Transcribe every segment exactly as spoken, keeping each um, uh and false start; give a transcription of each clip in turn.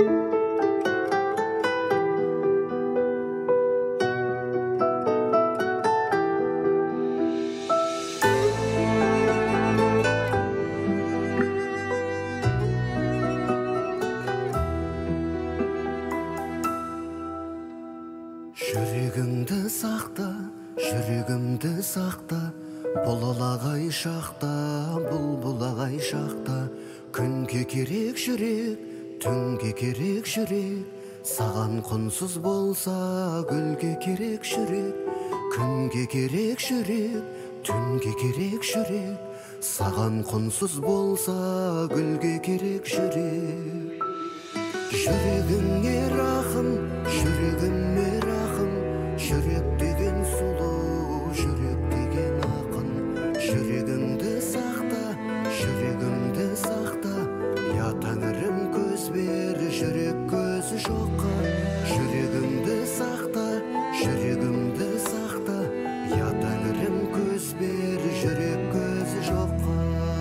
Жүрегіңді сақта, жүрегімді сақта, бұлалағай шақта, бұлбұлағай шақта. Күнге керек жүрек, түнге керек жүрек, саған құнсыз болса, гүлге керек жүрек. Күнге керек жүрек, түнге керек жүрек, саған құнсыз болса, гүлге керек жүрек. Жүрегіңе рахым, жүрегіме рахым, жүрек деген сұлу, жүрек деген ақын. Жүрегіңді сақта, жүрегімді сақта, я тәңірім көз бер, жүрек көзі жоққа. Жүрегіңді сақта, жүрегімді сақта, я тәңірім көз бер, жүрек көзі жоққа.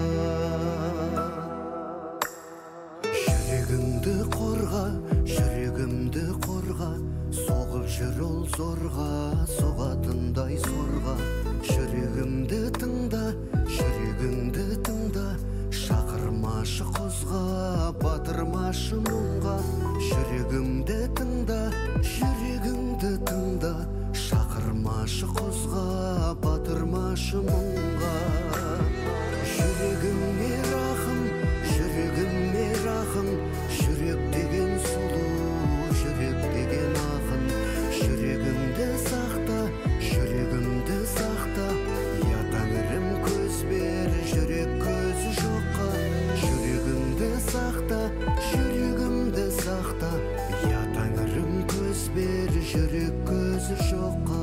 Жүрегіңді қорға, жүрегімді қорға, соғып жүр ол зорға, соғатындай зорға. Жүрегімді тыңда, жүрегіңді тыңда, шақырмашы құзға, батырмашы мұңға. Жүрегімді тыңда, жүрегіңді тыңда, шақырмашы құзға, батырмашы мұңға. Жүрегіме рахым, жүрегіме рахым, жүрек деген сұлу, жүрек деген ақын. Жүрегімді сақта, жүрегімді сақта, я тәңірім көз бер, жүрек көзі жоққа. Жүрегімді сақта, жүрегімді сақта, я тәңірім көз бер, жүрек көзі жоққа.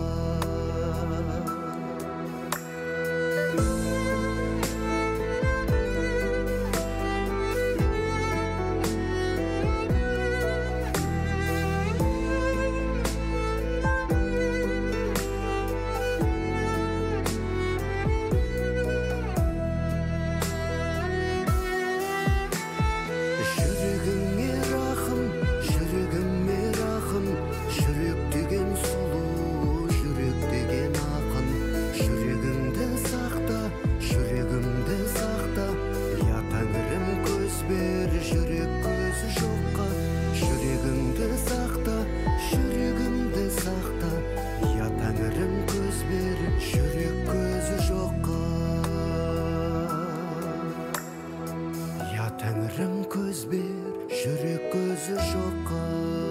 Жүрегіңе рахым, жүрегіме рахым, жүрек деген сұлу, жүрек деген ақын. Жүрегіңді сақта, жүрегімді сақта, я тәңірім көз бер, жүрек көзі жоққа. Жүрегіңді сақта, жүрегімді сақта, я тәңірім көз бер, жүрек көзі жоққа. Я тәңірім көз бер, жүрек көзі жоққа.